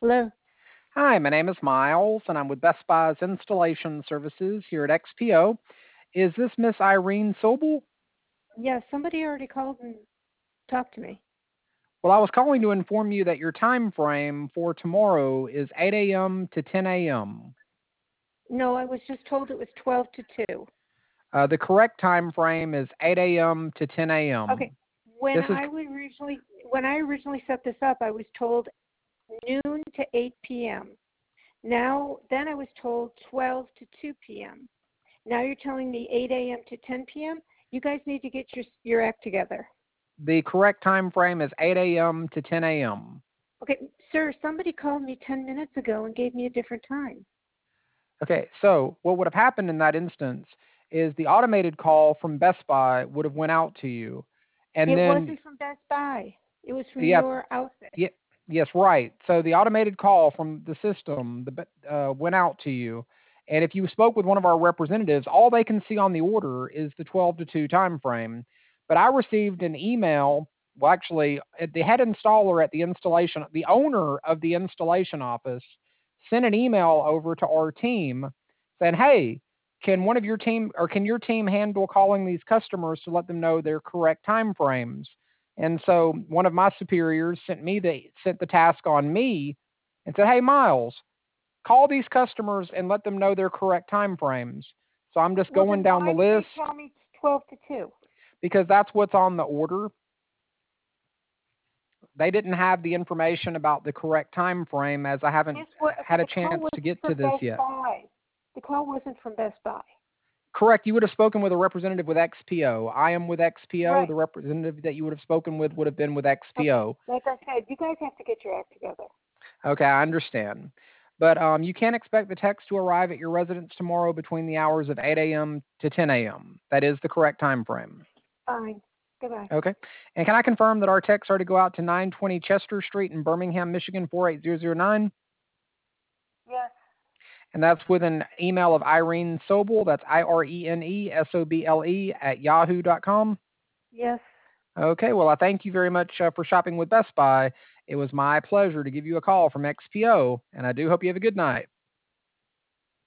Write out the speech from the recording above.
Hello. Hi, my name is Miles, and I'm with Best Buy's Installation Services here at XPO. Is this Miss Irene Sobel? Yeah, somebody already called and talked to me. Well, I was calling to inform you that your time frame for tomorrow is 8 a.m. to 10 a.m. No, I was just told it was 12 to 2. The correct time frame is 8 a.m. to 10 Okay. a.m. When This is I would originally when I originally set this up, I was told noon to 8 p.m. Now, then I was told 12 to 2 p.m. Now you're telling me 8 a.m. to 10 p.m. You guys need to get your act together. the correct time frame is 8 a.m. to 10 a.m. Okay, sir, somebody called me 10 minutes ago and gave me a different time. Okay, so what would have happened in that instance is the automated call from Best Buy would have went out to you, and It then wasn't from Best Buy. It was from yeah, your outfit. yeah, yes, right. So the automated call from the system went out to you, and if you spoke with one of our representatives, all they can see on the order is the 12 to 2 time frame. But I received an email. Well, actually, the head installer at the installation, the owner of the installation office, sent an email over to our team saying, "Hey, can one of your team or can your team handle calling these customers to let them know their correct time frames?" And so one of my superiors sent the task on me and said, "Hey, Miles, call these customers and let them know their correct time frames." So I'm just Well, going then down the why did they list tell me 12 to 2? because that's what's on the order. They didn't have the information about the correct time frame as I haven't This was okay. had a The call chance to wasn't get to from this Best yet. Buy. The call wasn't from Best Buy. Correct. You would have spoken with a representative with XPO. I am with XPO. The Right. representative that you would have spoken with would have been with Okay. XPO. Like I said, you guys have to get your act together. Okay, I understand. But you can expect the text to arrive at your residence tomorrow between the hours of 8 a.m. to 10 a.m. That is the correct time frame. Fine. Goodbye. Okay. And can I confirm that our texts are to go out to 920 Chester Street in Birmingham, Michigan 48009? Yes. And that's with an email of Irene Sobel. That's IRENESOBLE at yahoo.com. Yes. Okay. Well, I thank you very much for shopping with Best Buy. It was my pleasure to give you a call from XPO, and I do hope you have a good night.